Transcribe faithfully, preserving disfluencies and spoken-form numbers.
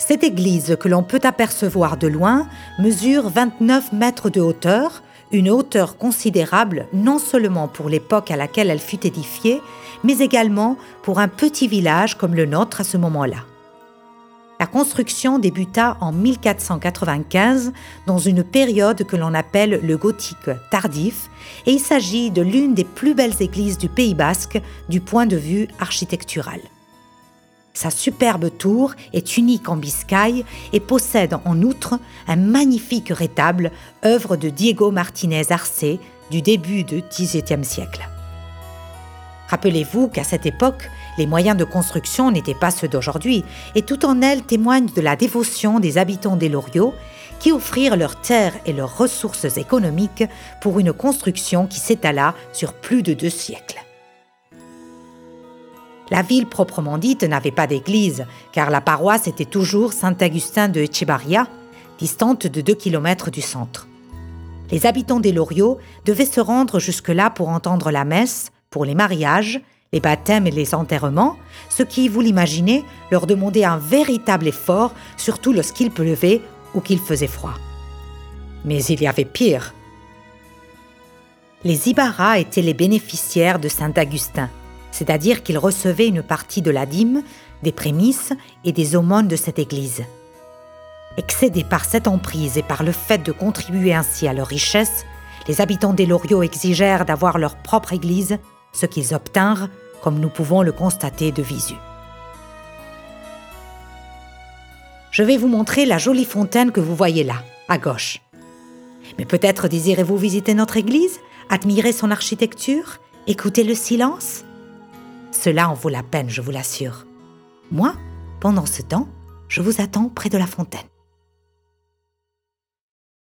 Cette église, que l'on peut apercevoir de loin, mesure vingt-neuf mètres de hauteur, une hauteur considérable non seulement pour l'époque à laquelle elle fut édifiée, mais également pour un petit village comme le nôtre à ce moment-là. La construction débuta en mille quatre cent quatre-vingt-quinze dans une période que l'on appelle le gothique tardif, et il s'agit de l'une des plus belles églises du Pays basque du point de vue architectural. Sa superbe tour est unique en Biscaye et possède en outre un magnifique rétable, œuvre de Diego Martínez Arce du début du dix-septième siècle. Rappelez-vous qu'à cette époque, les moyens de construction n'étaient pas ceux d'aujourd'hui, et tout en elle témoigne de la dévotion des habitants des Loriot qui offrirent leurs terres et leurs ressources économiques pour une construction qui s'étala sur plus de deux siècles. La ville proprement dite n'avait pas d'église, car la paroisse était toujours Saint-Augustin de Echevarria, distante de deux kilomètres du centre. Les habitants des Loriot devaient se rendre jusque-là pour entendre la messe, pour les mariages, les baptêmes et les enterrements, ce qui, vous l'imaginez, leur demandait un véritable effort, surtout lorsqu'il pleuvait ou qu'il faisait froid. Mais il y avait pire. Les Ibarra étaient les bénéficiaires de Saint-Augustin, c'est-à-dire qu'ils recevaient une partie de la dîme, des prémices et des aumônes de cette église. Excédés par cette emprise et par le fait de contribuer ainsi à leur richesse, les habitants des Loriot exigèrent d'avoir leur propre église, ce qu'ils obtinrent, comme nous pouvons le constater de visu. Je vais vous montrer la jolie fontaine que vous voyez là, à gauche. Mais peut-être désirez-vous visiter notre église, admirer son architecture, écouter le silence ? Cela en vaut la peine, je vous l'assure. Moi, pendant ce temps, je vous attends près de la fontaine.